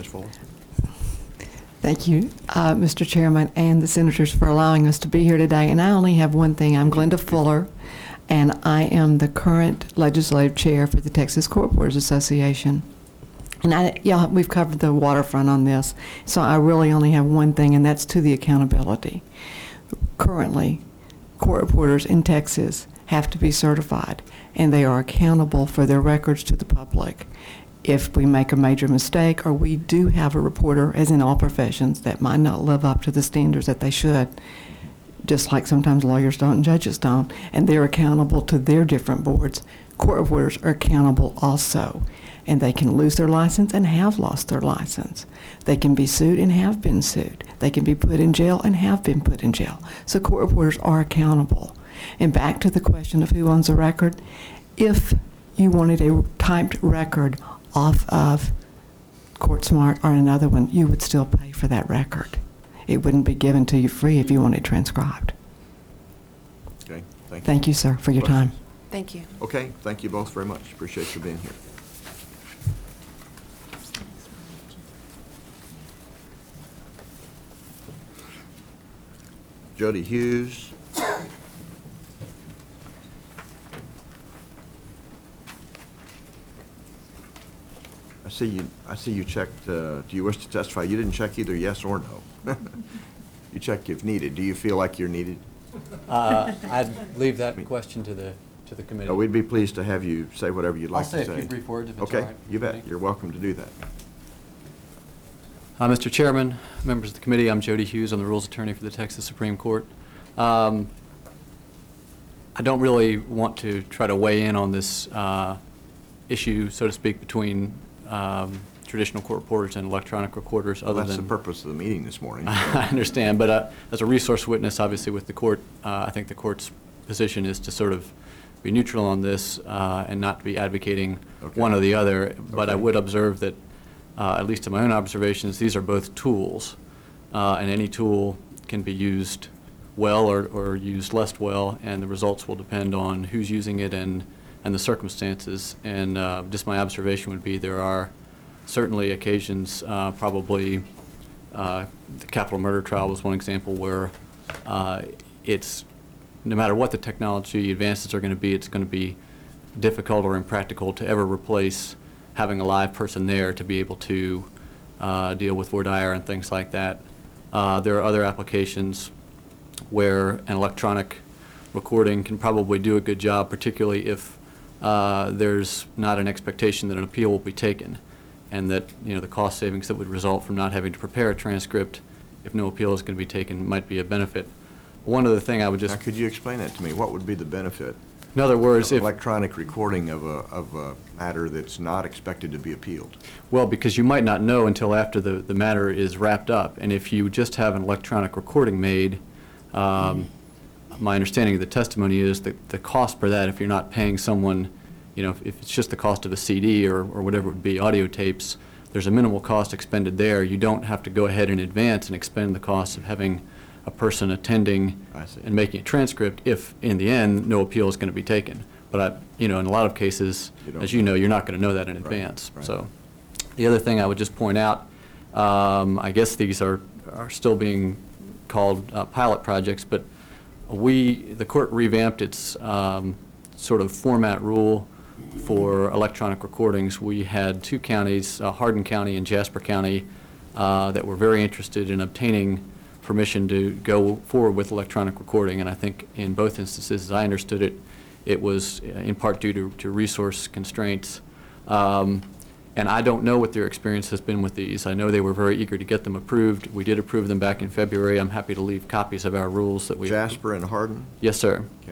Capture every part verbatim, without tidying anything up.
Fuller. Thank you, uh, Mister Chairman, and the senators for allowing us to be here today. And I only have one thing. I'm Glenda Fuller, and I am the current legislative chair for the Texas Court Reporters Association. And I, yeah, we've covered the waterfront on this, so I really only have one thing, and that's to the accountability. Currently, court reporters in Texas have to be certified, and they are accountable for their records to the public. If we make a major mistake, or we do have a reporter, as in all professions, that might not live up to the standards that they should, just like sometimes lawyers don't and judges don't, and they're accountable to their different boards, court reporters are accountable also. And they can lose their license and have lost their license. They can be sued and have been sued. They can be put in jail and have been put in jail. So court reporters are accountable. And back to the question of who owns a record, if you wanted a typed record off of CourtSmart or another one, you would still pay for that record. It wouldn't be given to you free if you want it transcribed. Okay, thank you. Thank you, sir, for your time. Thank you. Okay, thank you both very much. Appreciate you being here. Jody Hughes. I see you, I see you checked, uh, do you wish to testify? You didn't check either yes or no. You check if needed. Do you feel like you're needed? Uh, I'd leave that question to the, to the committee. No, we'd be pleased to have you say whatever you'd like to say. I'll say a few brief words if it's all right. Okay, you bet. You're welcome to do that. Uh, Mister Chairman, members of the committee, I'm Jody Hughes. I'm the Rules Attorney for the Texas Supreme Court. Um, I don't really want to try to weigh in on this uh, issue, so to speak, between um, traditional court reporters and electronic recorders. Well, other that's than the purpose of the meeting this morning. So. I understand, but uh, as a resource witness, obviously, with the court, uh, I think the court's position is to sort of be neutral on this uh, and not be advocating Okay. one or the other. But I Okay. would observe that, uh, at least in my own observations, these are both tools, uh, and any tool can be used well or, or used less well, and the results will depend on who's using it and, and the circumstances. And uh, just my observation would be there are certainly occasions, uh, probably uh, the capital murder trial was one example where uh, it's, no matter what the technology advances are going to be, it's going to be difficult or impractical to ever replace having a live person there to be able to uh, deal with voir dire and things like that. Uh, there are other applications where an electronic recording can probably do a good job, particularly if uh, there's not an expectation that an appeal will be taken, and that, you know, the cost savings that would result from not having to prepare a transcript if no appeal is going to be taken might be a benefit. One other thing I would just... Now, could you explain that to me? What would be the benefit? In other words, of if... electronic recording of a, of a matter that's not expected to be appealed? Well, because you might not know until after the, the matter is wrapped up. And if you just have an electronic recording made, um, my understanding of the testimony is that the cost for that, if you're not paying someone, you know, if, if it's just the cost of a C D or, or whatever it would be, audio tapes, there's a minimal cost expended there. You don't have to go ahead in advance and expend the cost of having a person attending and making a transcript if, in the end, no appeal is going to be taken. But, I, you know, in a lot of cases, You as you know, know. you're not going to know that in Right, advance. right. So the other thing I would just point out, um, I guess these are, are still being called uh, pilot projects, but we, the court revamped its um, sort of format rule for electronic recordings. We had two counties, uh, Hardin County and Jasper County, uh, that were very interested in obtaining permission to go forward with electronic recording, and I think in both instances, as I understood it, it was in part due to, to resource constraints. Um, and I don't know what their experience has been with these. I know they were very eager to get them approved. We did approve them back in February. I'm happy to leave copies of our rules that we... Jasper and Hardin? Yes, sir. Okay.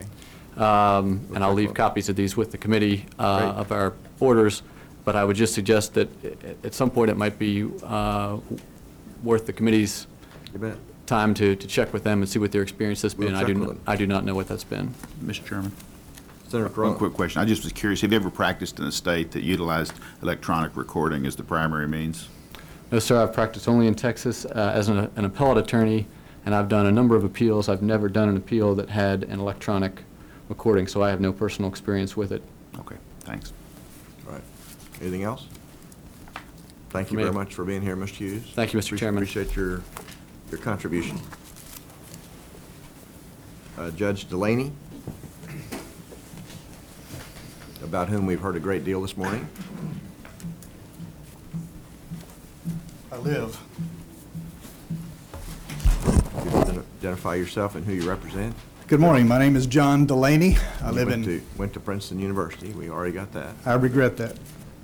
Um, and I'll Okay, leave well. copies of these with the committee uh, Great. of our orders, but I would just suggest that a- at some point it might be uh, worth the committee's You bet. time to, to check with them and see what their experience has We'll been. I check do, with n- them. I do not know what that's been. Mister Chairman, Senator Crowell. one quick question. I just was curious, have you ever practiced in a state that utilized electronic recording as the primary means? No, sir, I've practiced only in Texas uh, as an, an appellate attorney, and I've done a number of appeals. I've never done an appeal that had an electronic recording, so I have no personal experience with it. Okay, thanks. All right. Anything else? Thank for you me. very much for being here, Mister Hughes. Thank you, Mister Appreciate- Chairman. Appreciate your, your contribution. Uh, Judge Delaney, about whom we've heard a great deal this morning. I live. Could you identify yourself and who you represent? Good morning. My name is John Delaney. I You live went in, to- Went to Princeton University. We already got that. I regret that.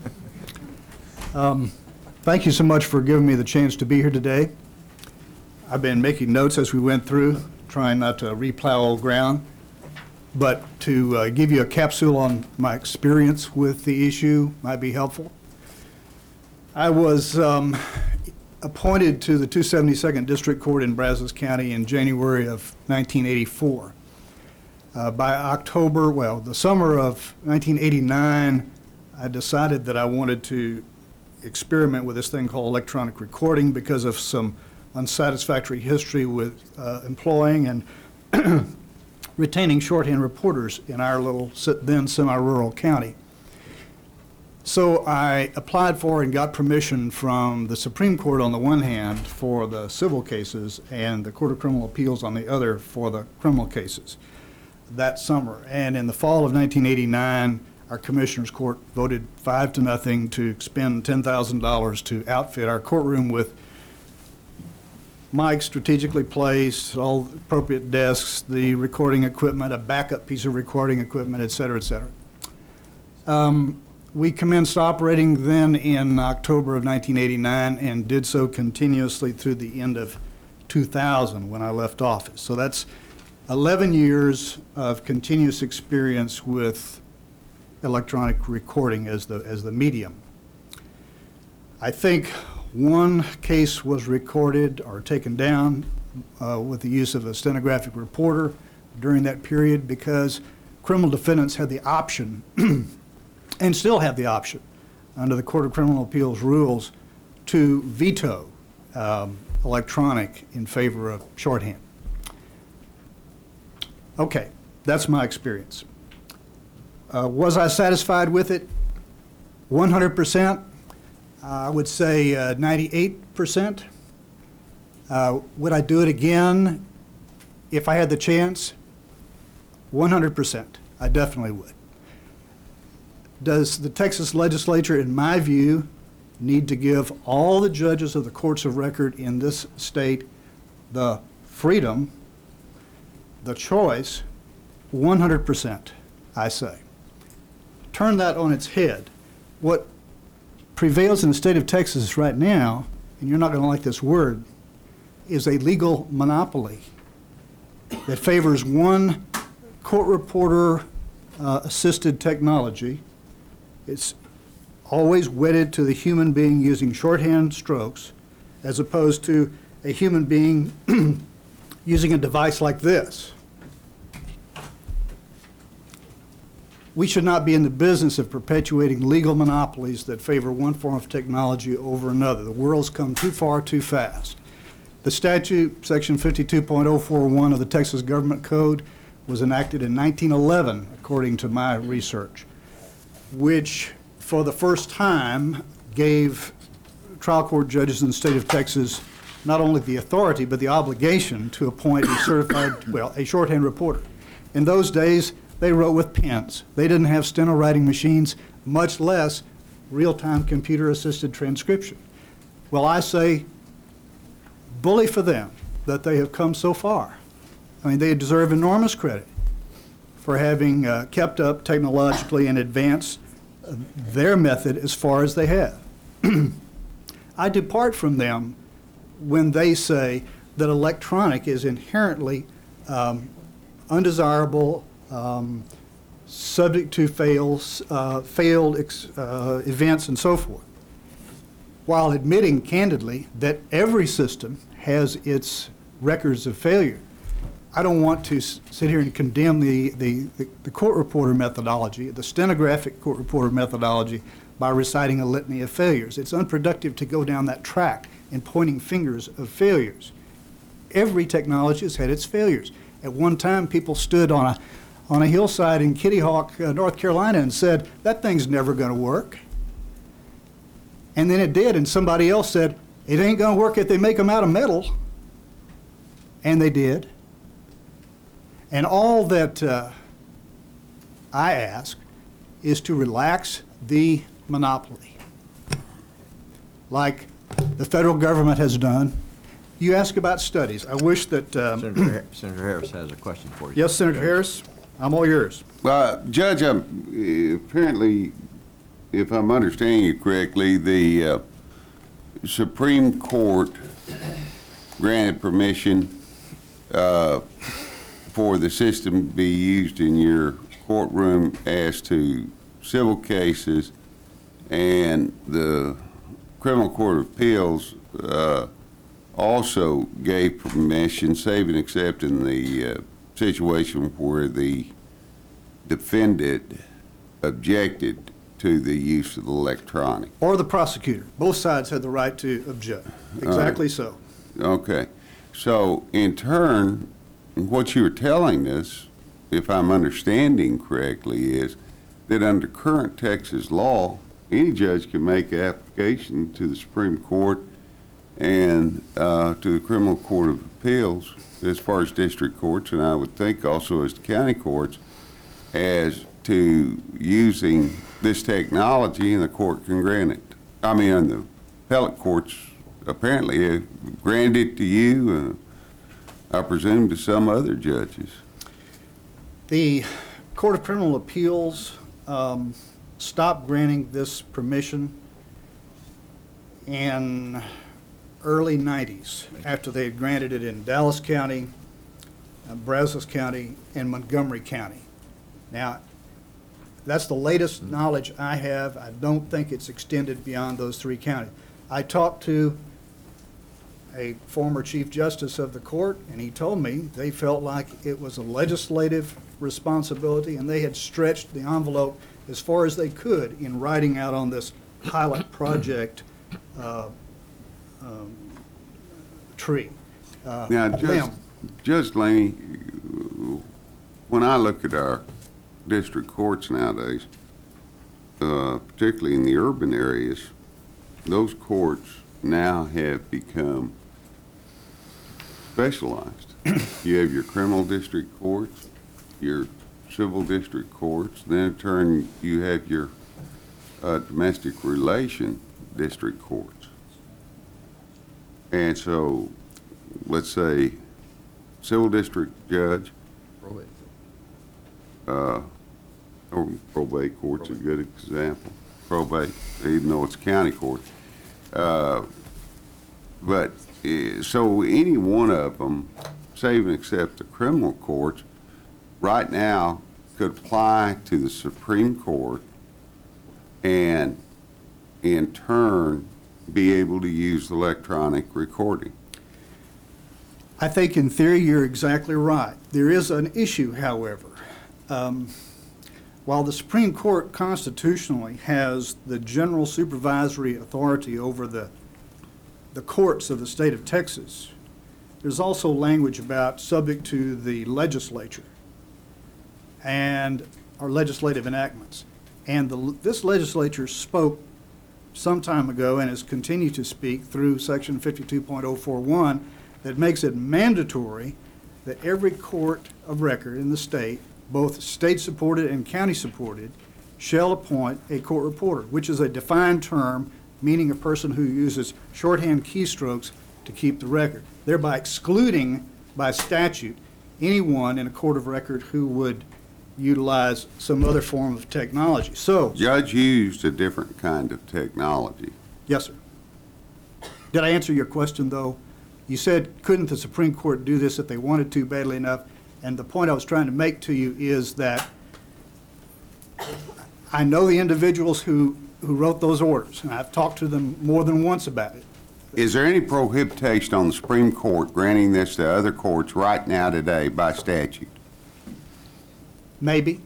Um, Thank you so much for giving me the chance to be here today. I've been making notes as we went through, trying not to replow old ground, but to uh, give you a capsule on my experience with the issue might be helpful. I was um, appointed to the two hundred seventy-second District Court in Brazos County in January of nineteen eighty-four. Uh, By October, well, the summer of nineteen eighty-nine, I decided that I wanted to experiment with this thing called electronic recording because of some unsatisfactory history with uh, employing and retaining shorthand reporters in our little si- then semi-rural county. So I applied for and got permission from the Supreme Court on the one hand for the civil cases and the Court of Criminal Appeals on the other for the criminal cases that summer. And in the fall of nineteen eighty-nine, our Commissioners Court voted five to nothing to spend ten thousand dollars to outfit our courtroom with mics strategically placed, all appropriate desks, the recording equipment, a backup piece of recording equipment, et cetera, et cetera. Um, we commenced operating then in October of nineteen eighty-nine and did so continuously through the end of two thousand when I left office. So that's eleven years of continuous experience with electronic recording as the, as the medium. I think one case was recorded or taken down uh, with the use of a stenographic reporter during that period because criminal defendants had the option and still have the option under the Court of Criminal Appeals rules to veto um, electronic in favor of shorthand. Okay, that's my experience. Uh, was I satisfied with it? one hundred percent. Uh, I would say uh, ninety-eight percent. Uh, would I do it again if I had the chance? one hundred percent. I definitely would. Does the Texas legislature, in my view, need to give all the judges of the courts of record in this state the freedom, the choice? one hundred percent, I say. Turn that on its head. What prevails in the state of Texas right now, and you're not going to like this word, is a legal monopoly that favors one court reporter uh, assisted technology. It's always wedded to the human being using shorthand strokes as opposed to a human being using a device like this. We should not be in the business of perpetuating legal monopolies that favor one form of technology over another. The world's come too far too fast. The statute, section fifty-two point oh four one of the Texas Government Code, was enacted in nineteen eleven, according to my research, which for the first time gave trial court judges in the state of Texas not only the authority but the obligation to appoint a certified, well, a shorthand reporter. In those days, they wrote with pens. They didn't have steno writing machines, much less real-time computer-assisted transcription. Well, I say, bully for them that they have come so far. I mean, they deserve enormous credit for having uh, kept up technologically and advanced uh, their method as far as they have. I depart from them when they say that electronic is inherently um, undesirable, um, subject to fails, uh, failed ex uh, events and so forth, while admitting candidly that every system has its records of failure. I don't want to s sit here and condemn the, the, the, the court reporter methodology, the stenographic court reporter methodology, by reciting a litany of failures. It's unproductive to go down that track and pointing fingers of failures. Every technology has had its failures. At one time, people stood on a, on a hillside in Kitty Hawk, uh, North Carolina, and said, that thing's never going to work. And then it did, and somebody else said, it ain't gonna work if they make them out of metal. And they did. And all that uh, I ask is to relax the monopoly, like the federal government has done. You ask about studies. I wish that, um, Senator Har- Senator Harris has a question for you. yes, Senator Harris, I'm all yours. Uh, Judge, I'm, apparently, if I'm understanding you correctly, the uh, Supreme Court granted permission uh, for the system to be used in your courtroom as to civil cases, and the Criminal Court of Appeals uh, also gave permission, save and except in the uh, situation where the defendant objected to the use of the electronic. Or the prosecutor. Both sides had the right to object. Exactly so. Okay. So in turn, what you're telling us, if I'm understanding correctly, is that under current Texas law, any judge can make an application to the Supreme Court and uh, to the Criminal Court of Appeals, as far as district courts, and I would think also as the county courts, as to using this technology, and the court can grant it. I mean, and the appellate courts apparently have granted it to you, uh, I presume to some other judges. The Court of Criminal Appeals um, stopped granting this permission in early nineties, after they had granted it in Dallas County, uh, Brazos County, and Montgomery County. Now, that's the latest knowledge I have. I don't think it's extended beyond those three counties. I talked to a former Chief Justice of the court, and he told me they felt like it was a legislative responsibility, and they had stretched the envelope as far as they could in writing out on this pilot project uh, um, tree. Uh, Now, Judge, ma'am, Judge Laney, when I look at our district courts nowadays, uh, particularly in the urban areas, those courts now have become specialized. You have your criminal district courts, your civil district courts, then in turn you have your uh, domestic relation district courts. And so, let's say, civil district judge, Probate. uh, or probate court's a good example, probate, even though it's a county court. Uh, But, uh, so any one of them, save and except the criminal courts, right now could apply to the Supreme Court and in turn be able to use electronic recording. I think in theory you're exactly right. There is an issue, however. Um, While the Supreme Court constitutionally has the general supervisory authority over the the courts of the state of Texas, there's also language about subject to the legislature and our legislative enactments. And the, this legislature spoke some time ago and has continued to speak through section fifty-two point oh four one that makes it mandatory that every court of record in the state, both state-supported and county-supported, shall appoint a court reporter, which is a defined term meaning a person who uses shorthand keystrokes to keep the record, thereby excluding by statute anyone in a court of record who would utilize some other form of technology. So, Judge used a different kind of technology. yes, sir. Did I answer your question, though? You said, couldn't the Supreme Court do this if they wanted to badly enough? And the point I was trying to make to you is that I know the individuals who who wrote those orders, and I've talked to them more than once about it. Is there any prohibition on the Supreme Court granting this to other courts right now today by statute? Maybe.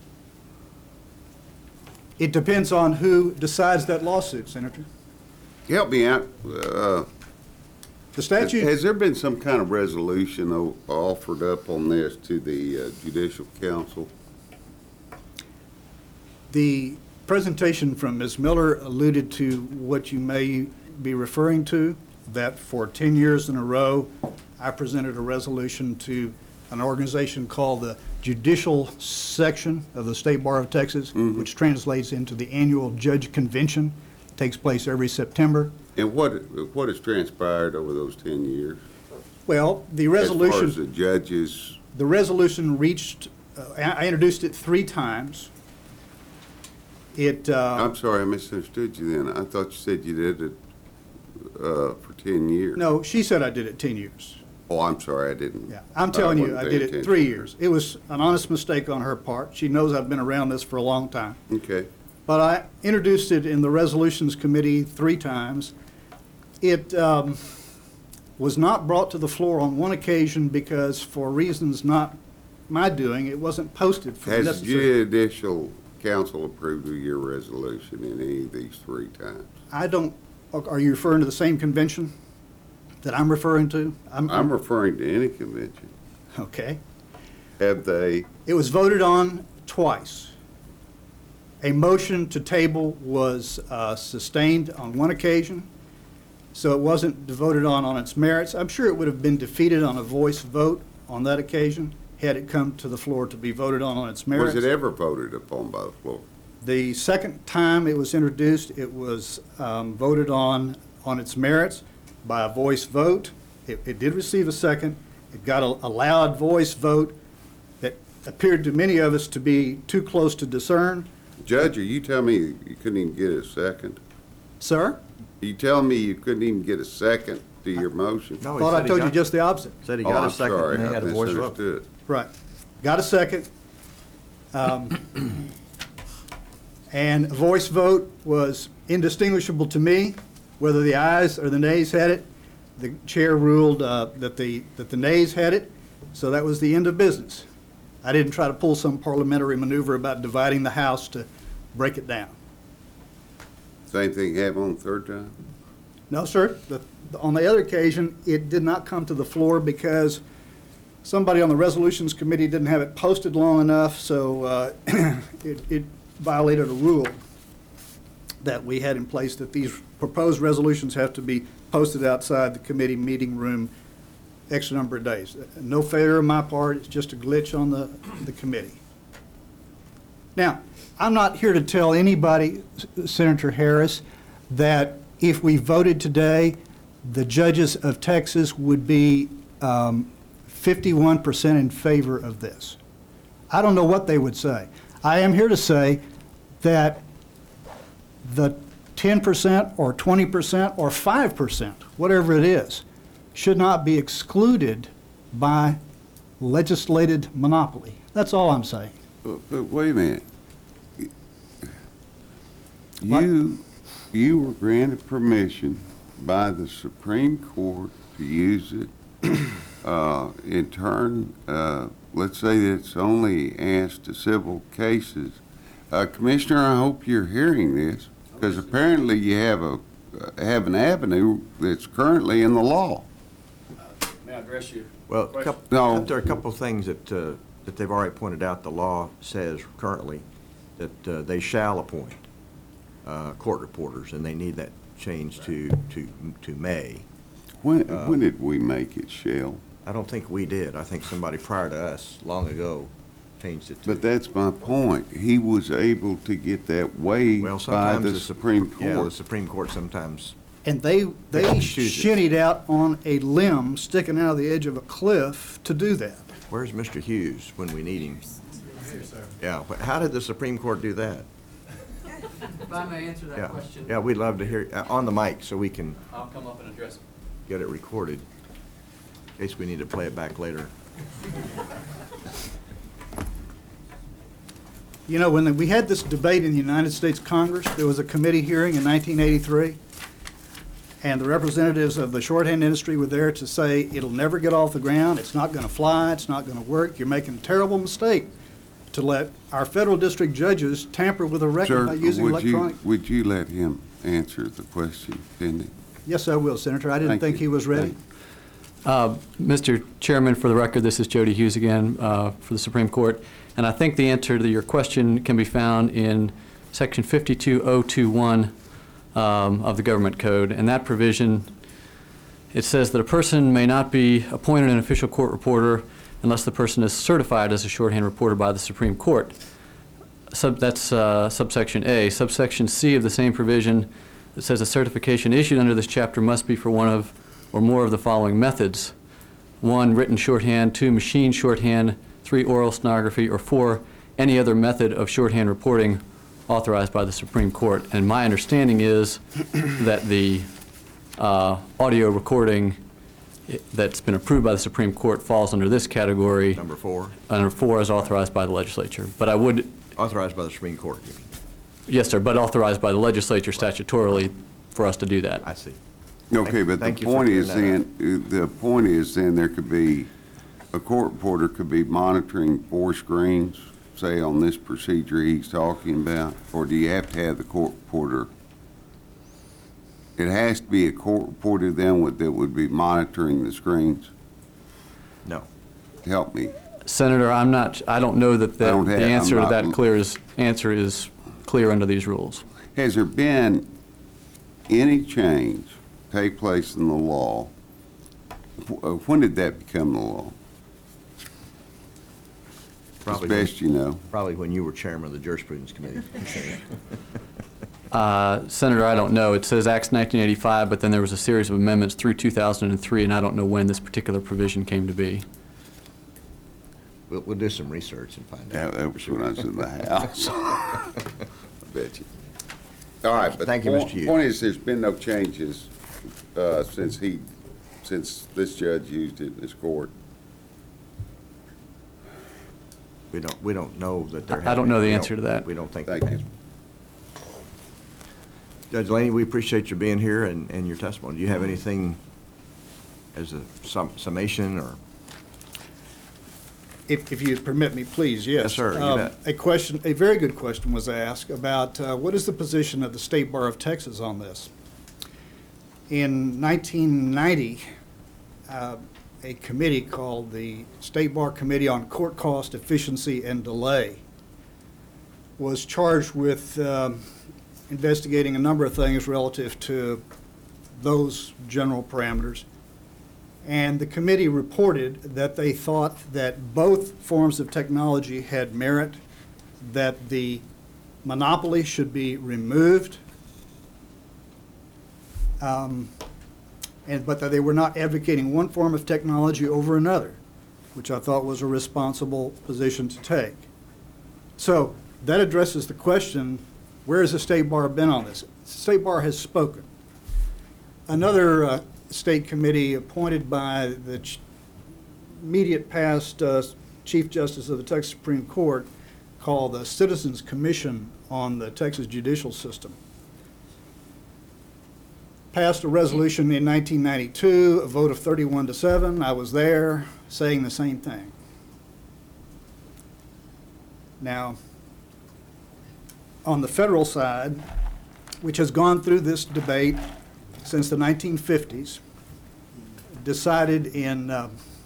It depends on who decides that lawsuit, Senator. Help me out. Uh, The statute, Has there been some kind of resolution o- offered up on this to the uh, Judicial Council? the presentation from Miz Miller alluded to what you may be referring to, that for ten years in a row, I presented a resolution to an organization called the Judicial Section of the State Bar of Texas, which translates into the annual Judge Convention. It takes place every September. And what, what has transpired over those ten years? Well, the As far resolution... as the judges, The resolution reached, uh, I I introduced it three times. It, uh, I'm sorry, I misunderstood you then. I thought you said you did it uh, for ten years. no, she said I did it ten years. Oh, I'm sorry, I didn't. Yeah, I'm I telling you, wasn't I paying did it attention. three years. It was an honest mistake on her part. She knows I've been around this for a long time. Okay. But I introduced it in the Resolutions Committee three times. It um, was not brought to the floor on one occasion because for reasons not my doing, it wasn't posted for the Has the necessary. judicial council approved of your resolution in any of these three times? I don't, are you referring to the same convention that I'm referring to? I'm referring to any convention. Okay. Have they, It was voted on twice. A motion to table was uh, sustained on one occasion, so it wasn't voted on on its merits. I'm sure it would have been defeated on a voice vote on that occasion had it come to the floor to be voted on on its merits. was it ever voted upon by the floor? The second time it was introduced, it was um, voted on on its merits by a voice vote. It, it did receive a second. It got a, a loud voice vote that appeared to many of us to be too close to discern. Judge, are you telling me you couldn't even get a second? Sir, Are you telling me you couldn't even get a second to your motion? No, he thought said I he told you got- just the opposite. Said he Oh, got I'm a second sorry, and they I had a voice vote. misunderstood. Right. Got a second. Um, And a voice vote was indistinguishable to me, whether the ayes or the nays had it. The chair ruled uh, that the, that the nays had it, so that was the end of business. I didn't try to pull some parliamentary maneuver about dividing the House to break it down. Same thing happened on the third time? No, sir. The- On the other occasion, it did not come to the floor because somebody on the Resolutions Committee didn't have it posted long enough, so uh, it it violated a rule that we had in place that these proposed resolutions have to be posted outside the committee meeting room X number of days. No failure on my part, it's just a glitch on the, the committee. Now, I'm not here to tell anybody, Senator Harris, that if we voted today, the judges of Texas would be um, fifty-one percent in favor of this. I don't know what they would say. I am here to say that the ten percent or twenty percent or five percent, whatever it is, should not be excluded by legislated monopoly. That's all I'm saying. But, but wait a minute. What? You, you were granted permission by the Supreme Court to use it. Uh, in turn, uh, let's say that it's only asked to civil cases. Uh, Commissioner, I hope you're hearing this, because apparently you have a, uh, have an avenue that's currently in the law. May I address you? Well, a couple, No. there are a couple of things that, uh, that they've already pointed out, the law says currently that uh, they shall appoint uh, court reporters, and they need that changed to, to, to may. When, when did we make it, Shell? I don't think we did. I think somebody prior to us, long ago, changed it to. But that's my point. He was able to get that waived Well, by sometimes the Supreme Yeah, the Court. Supreme Court sometimes, And they, they can choose it. shinnied out on a limb sticking out of the edge of a cliff to do that. where's Mister Hughes when we need him? Yeah, but how did the Supreme Court do that? If I may answer Yeah, that question, yeah, we'd love to hear, uh, on the mic, so we can I'll come up and address it. get it recorded, in case we need to play it back later. You know, when we had this debate in the United States Congress, there was a committee hearing in nineteen eighty-three, and the representatives of the shorthand industry were there to say, it'll never get off the ground, it's not going to fly, it's not going to work, you're making a terrible mistake to let our federal district judges tamper with a record Sir, by using would you, electronic. would you let him answer the question, didn't he? Yes, I will, Senator. I didn't Thank think you. he was ready. Thank Uh, Mister Chairman, for the record, this is Jody Hughes again uh, for the Supreme Court, and I think the answer to your question can be found in Section fifty-two oh twenty-one um, of the Government Code, and that provision, it says that a person may not be appointed an official court reporter unless the person is certified as a shorthand reporter by the Supreme Court. Sub, that's uh, subsection A. Subsection C of the same provision, it says a certification issued under this chapter must be for one of or more of the following methods. One, written shorthand. Two, machine shorthand. Three, oral stenography. Or four, any other method of shorthand reporting authorized by the Supreme Court. And my understanding is that the uh, audio recording i- that's been approved by the Supreme Court falls under this category. Number four, Under four is authorized by the legislature. But I would, authorized by the Supreme Court, you mean? yes, sir, but authorized by the legislature statutorily for us to do that. I see. Okay, but the Thank you for point clearing is that then, uh, the point is then there could be, a court reporter could be monitoring four screens, say on this procedure he's talking about, or do you have to have the court reporter? It has to be a court reporter then would, that would be monitoring the screens? No. Help me. Senator, I'm not, I don't know that the, I don't the have- I'm answer to not- that clear is, answer is clear under these rules. Has there been any change take place in the law? Wh- uh, When did that become the law? As Probably when- best you know. Probably when you were chairman of the jurisprudence committee. Uh, Senator, I don't know. It says Acts nineteen eighty-five, but then there was a series of amendments through two thousand three, and I don't know when this particular provision came to be. We'll, we'll do some research and find That out. that was when I was in the house. I bet you. All right, but Thank you, the Mister point- Hughes. point is, there's been no changes uh, since he, since this judge used it in his court. We don't, we don't know that there I- I has don't been. know the We answer don't- to that. We don't think Thank there you. has been. Judge Laney, we appreciate you being here and, and your testimony. Do you have anything as a sum- summation or? If, if you permit me, please, yes. Yes, sir, you Um, bet. A question, a very good question was asked about uh, what is the position of the State Bar of Texas on this? In nineteen ninety, uh, a committee called the State Bar Committee on Court Cost, Efficiency, and Delay was charged with um, investigating a number of things relative to those general parameters. And the committee reported that they thought that both forms of technology had merit, that the monopoly should be removed, um, and, but that they were not advocating one form of technology over another, which I thought was a responsible position to take. So that addresses the question, where has the State Bar been on this? The State Bar has spoken. Another uh, state committee appointed by the ch- immediate past uh, Chief Justice of the Texas Supreme Court called the Citizens Commission on the Texas Judicial System passed a resolution in nineteen ninety-two, a vote of thirty-one to seven. I was there saying the same thing. Now, on the federal side, which has gone through this debate since the nineteen fifties, decided in uh,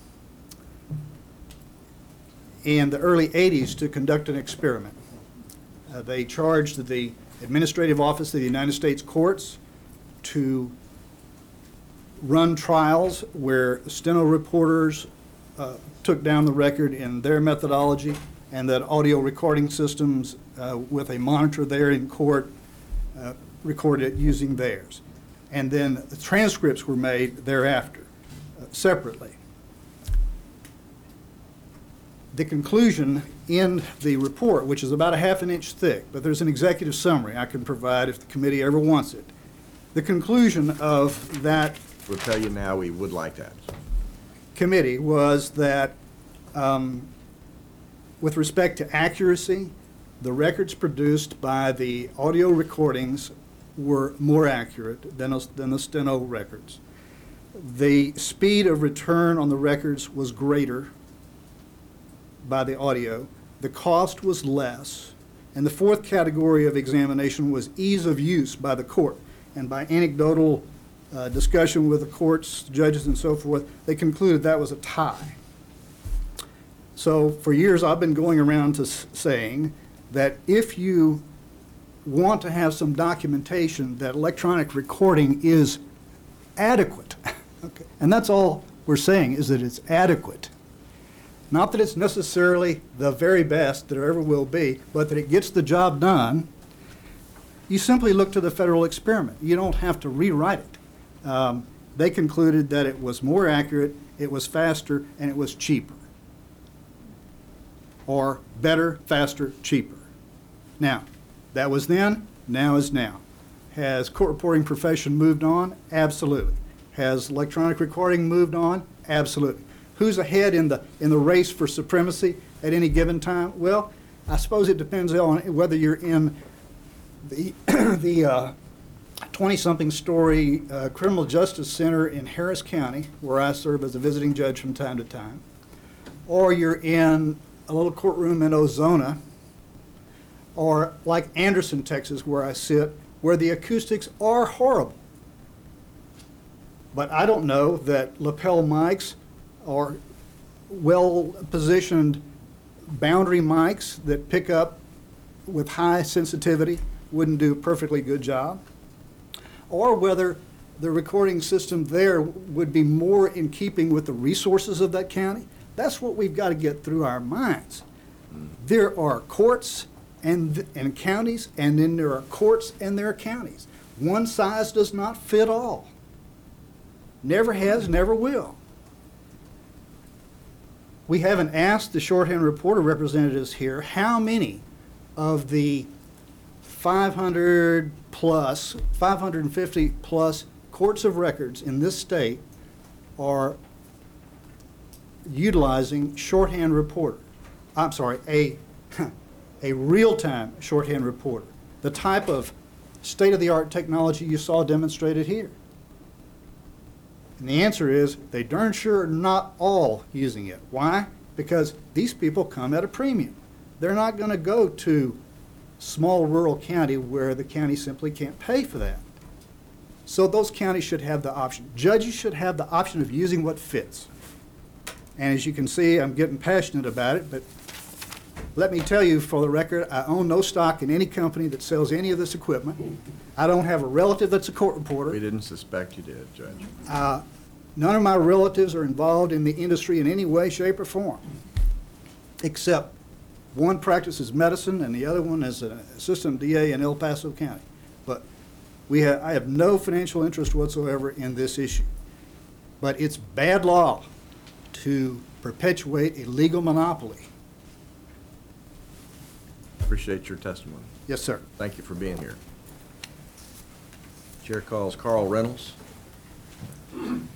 in the early eighties to conduct an experiment. Uh, they charged the Administrative Office of the United States Courts to run trials where steno reporters uh, took down the record in their methodology, and that audio recording systems uh, with a monitor there in court uh, recorded it using theirs. And then the transcripts were made thereafter, uh, separately. The conclusion in the report, which is about a half an inch thick, but there's an executive summary I can provide if the committee ever wants it. The conclusion of that We'll tell you now, we would like that. committee was that um, with respect to accuracy, the records produced by the audio recordings were more accurate than, those- than the steno records. The speed of return on the records was greater by the audio. The cost was less. And the fourth category of examination was ease of use by the court. And by anecdotal uh, discussion with the courts, judges, and so forth, they concluded that was a tie. So for years, I've been going around to s- saying that if you want to have some documentation that electronic recording is adequate. Okay. And that's all we're saying, is that it's adequate. Not that it's necessarily the very best that there ever will be, but that it gets the job done. You simply look to the federal experiment. You don't have to rewrite it. Um, they concluded that it was more accurate, it was faster, and it was cheaper. Or better, faster, cheaper. Now, that was then, now is now. Has court reporting profession moved on? Absolutely. Has electronic recording moved on? Absolutely. Who's ahead in the, in the race for supremacy at any given time? Well, I suppose it depends on whether you're in the, the uh, twenty-something story uh, criminal justice center in Harris County, where I serve as a visiting judge from time to time, or you're in a little courtroom in Ozona, or like Anderson, Texas, where I sit, where the acoustics are horrible. But I don't know that lapel mics or well-positioned boundary mics that pick up with high sensitivity wouldn't do a perfectly good job, or whether the recording system there would be more in keeping with the resources of that county. That's what we've got to get through our minds. There are courts and, and counties, and then there are courts and there are counties. One size does not fit all. Never has, never will. We haven't asked the shorthand reporter representatives here how many of the five hundred plus, five hundred fifty plus courts of records in this state are utilizing shorthand reporter. I'm sorry, a, a real-time shorthand reporter, the type of state-of-the-art technology you saw demonstrated here. And the answer is they darn sure are not all using it. Why? Because these people come at a premium. They're not going to go to small rural county where the county simply can't pay for that. So those counties should have the option. Judges should have the option of using what fits. And as you can see, I'm getting passionate about it, but let me tell you for the record, I own no stock in any company that sells any of this equipment. I don't have a relative that's a court reporter. We didn't suspect you did, Judge. Uh, none of my relatives are involved in the industry in any way, shape, or form, except one practices medicine and the other one is an assistant D A in El Paso County. But we have, I have no financial interest whatsoever in this issue. But it's bad law to perpetuate a legal monopoly. Appreciate your testimony. Yes, sir. Thank you for being here. Chair calls Carl Reynolds. And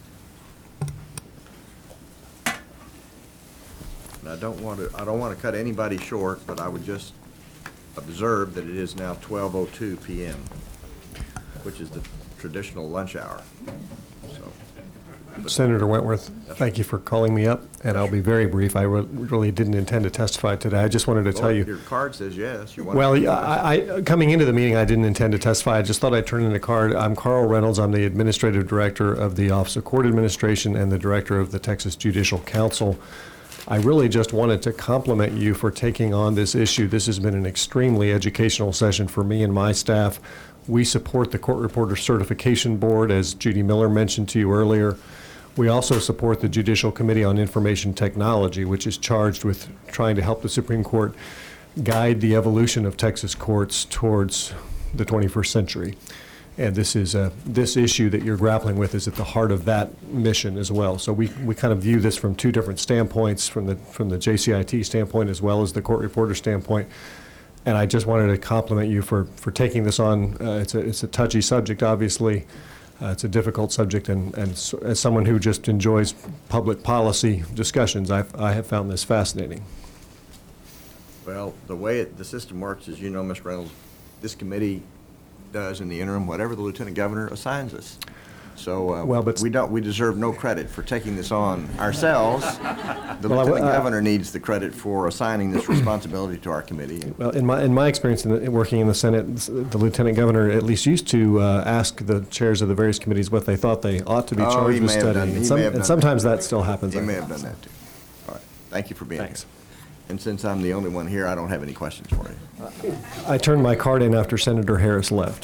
I don't want to, I don't want to cut anybody short, but I would just observe that it is now twelve oh two p m, which is the traditional lunch hour. So, Senator Wentworth, thank you for calling me up, and I'll be very brief. I re- really didn't intend to testify today. I just wanted to tell well, you. Your card says yes. You want Well, to- yeah, I, I, coming into the meeting, I didn't intend to testify. I just thought I'd turn in a card. I'm Carl Reynolds. I'm the Administrative Director of the Office of Court Administration and the Director of the Texas Judicial Council. I really just wanted to compliment you for taking on this issue. This has been an extremely educational session for me and my staff. We support the Court Reporter Certification Board, as Judy Miller mentioned to you earlier. We also support the Judicial Committee on Information Technology, which is charged with trying to help the Supreme Court guide the evolution of Texas courts towards the twenty-first century. And this is a, this issue that you're grappling with is at the heart of that mission as well. So we, we kind of view this from two different standpoints, from the, from the J C I T standpoint as well as the court reporter standpoint. And I just wanted to compliment you for, for taking this on. Uh, it's a, it's a touchy subject, obviously. Uh, it's a difficult subject, and, and so, as someone who just enjoys public policy discussions, I've, I have found this fascinating. Well, the way it, the system works, as you know, Miz Reynolds, this committee does in the interim whatever the lieutenant governor assigns us. So uh, Well, but- we don't, we deserve no credit for taking this on ourselves. The Well, I- lieutenant uh, governor needs the credit for assigning this responsibility to our committee. And Well, in my, in my experience in, the, in working in the Senate, the lieutenant governor at least used to uh, ask the chairs of the various committees what they thought they ought to be Oh, charged he with may have done- studying. he And, some, may have and done sometimes that. that still happens. He I may think. have done that too. All right. Thank you for being here. Thanks. And since I'm the only one here, I don't have any questions for you. I turned my card in after Senator Harris left.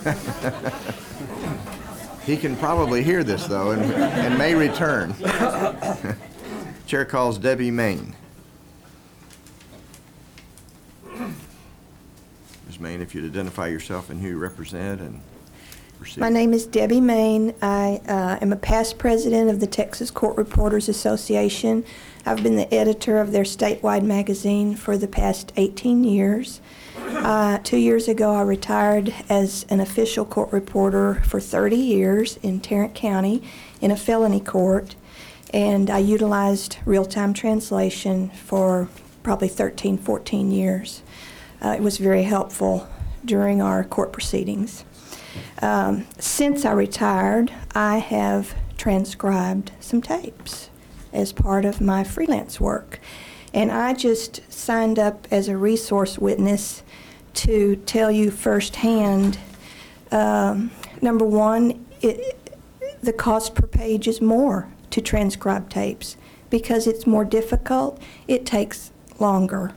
He can probably hear this, though, and, and may return. Chair calls Debbie Main. Miz Main, if you'd identify yourself and who you represent and proceed. My name is Debbie Main. I uh, am a past president of the Texas Court Reporters Association. I've been the editor of their statewide magazine for the past eighteen years. Uh, two years ago, I retired as an official court reporter for thirty years in Tarrant County in a felony court, and I utilized real-time translation for probably thirteen, fourteen years. Uh, it was very helpful during our court proceedings. Um, since I retired, I have transcribed some tapes as part of my freelance work. And I just signed up as a resource witness to tell you firsthand, um, number one, it, the cost per page is more to transcribe tapes because it's more difficult, it takes longer.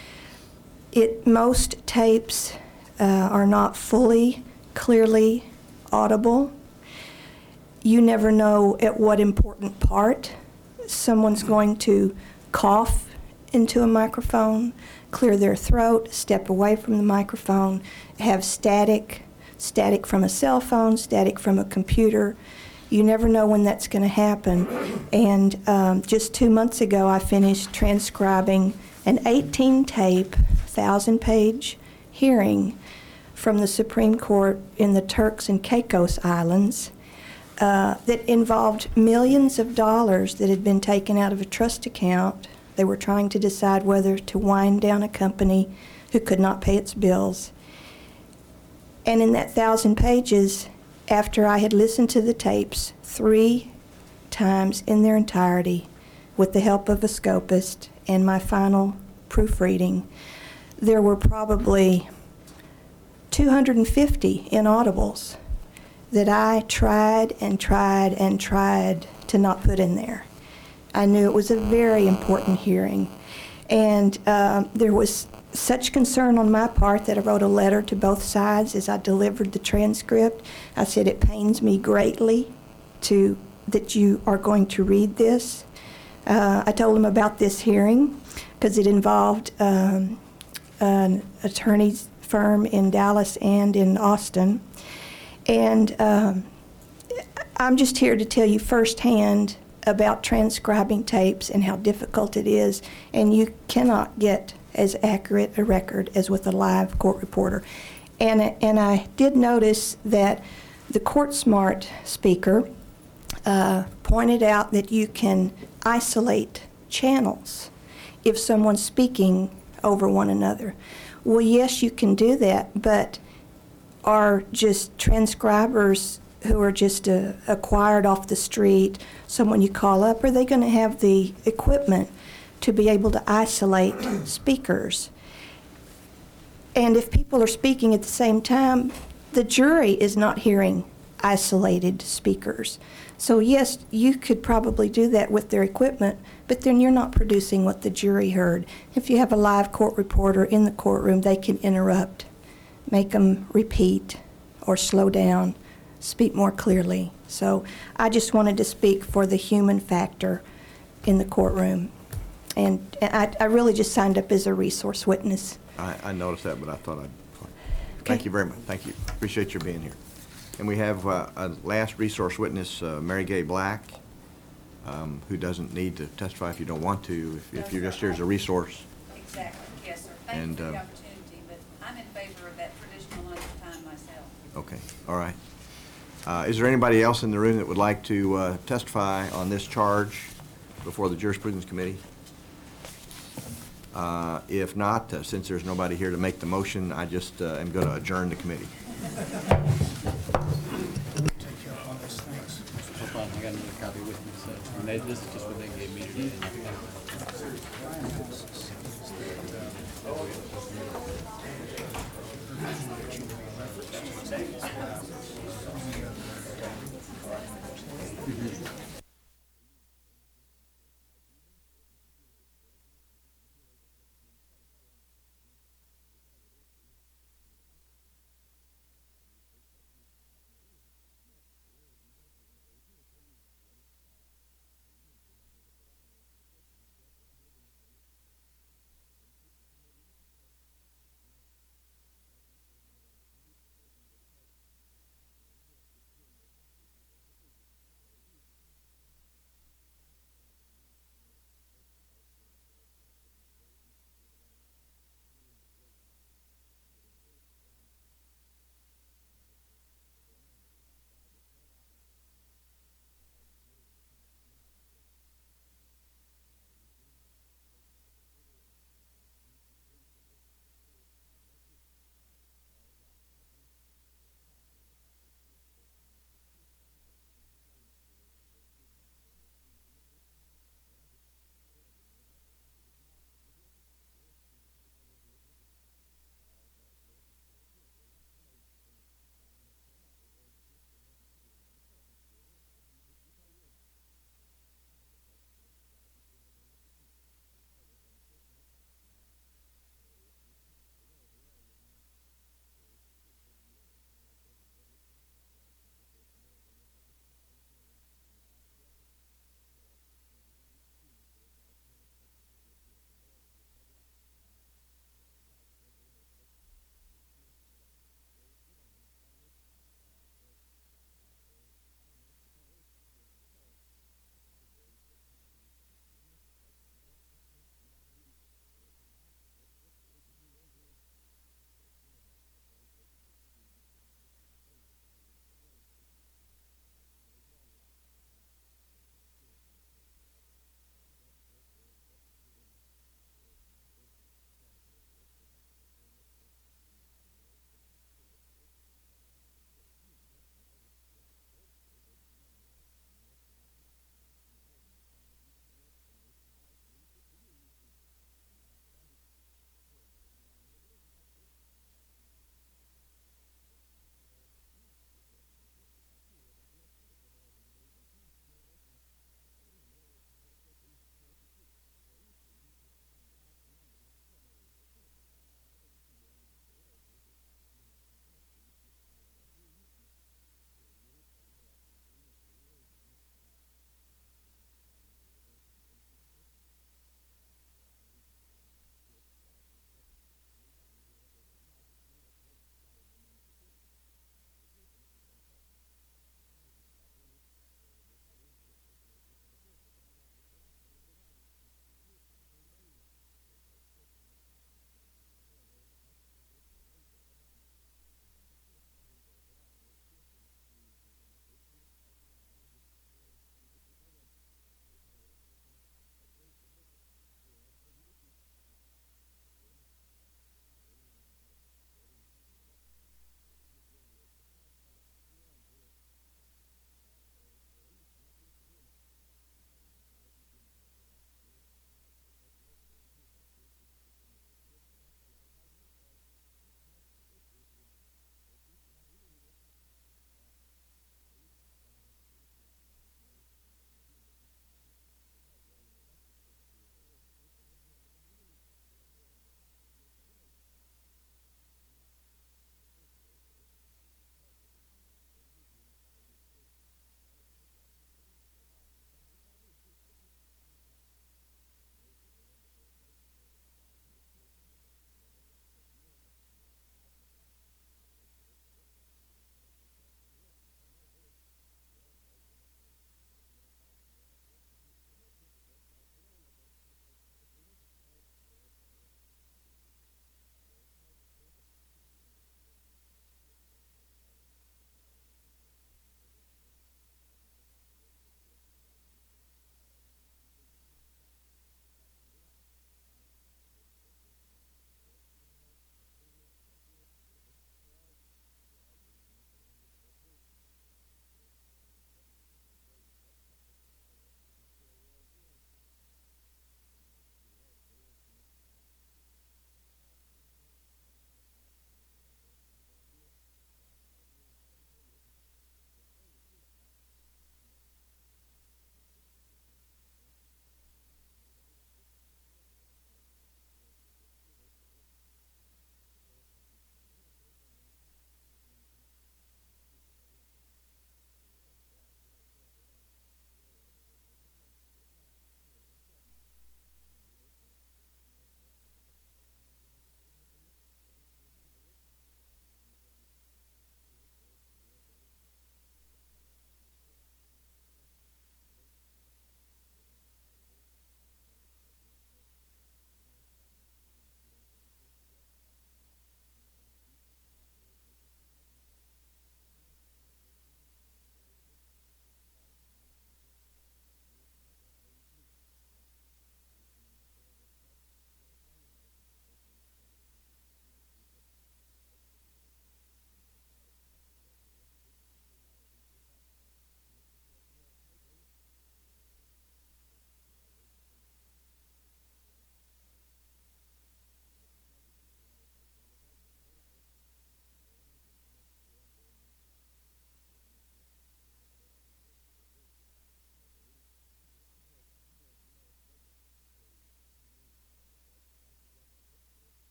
It, most tapes uh, are not fully, clearly audible. You never know at what important part someone's going to cough into a microphone, clear their throat, step away from the microphone, have static, static from a cell phone, static from a computer. You never know when that's going to happen. And um, just two months ago, I finished transcribing an eighteen-tape, thousand-page hearing from the Supreme Court in the Turks and Caicos Islands uh, that involved millions of dollars that had been taken out of a trust account. They were trying to decide whether to wind down a company who could not pay its bills. And in that thousand pages, after I had listened to the tapes three times in their entirety with the help of a scopist and my final proofreading, there were probably two hundred fifty inaudibles that I tried and tried and tried to not put in there. I knew it was a very important hearing. And uh, there was such concern on my part that I wrote a letter to both sides as I delivered the transcript. I said, it pains me greatly to that you are going to read this. Uh, I told them about this hearing because it involved um, an attorney's firm in Dallas and in Austin. And um, I'm just here to tell you firsthand about transcribing tapes and how difficult it is, and you cannot get as accurate a record as with a live court reporter. And, and I did notice that the CourtSmart speaker uh, pointed out that you can isolate channels if someone's speaking over one another. Well, yes, you can do that, but are just transcribers who are just uh, acquired off the street, someone you call up, are they going to have the equipment to be able to isolate speakers? And if people are speaking at the same time, the jury is not hearing isolated speakers. So yes, you could probably do that with their equipment, but then you're not producing what the jury heard. If you have a live court reporter in the courtroom, they can interrupt, make them repeat or slow down, speak more clearly. So I just wanted to speak for the human factor in the courtroom. And I, I really just signed up as a resource witness. I, I noticed that, but I thought I'd, Okay. thank you very much. Thank you. Appreciate your being here. And we have uh, a last resource witness, uh, Mary Gay Black, um, who doesn't need to testify if you don't want to, if, if you're just here as a resource. Exactly, yes, sir. Thank you And, for the uh, opportunity, but I'm in favor of that traditional length of time myself. Okay, all right. Uh, Is there anybody else in the room that would like to uh, testify on this charge before the Jurisprudence Committee? Uh, If not, uh, since there's nobody here to make the motion, I just uh, am going to adjourn the committee. I got another copy with me, so, and they, this is just what they gave me today.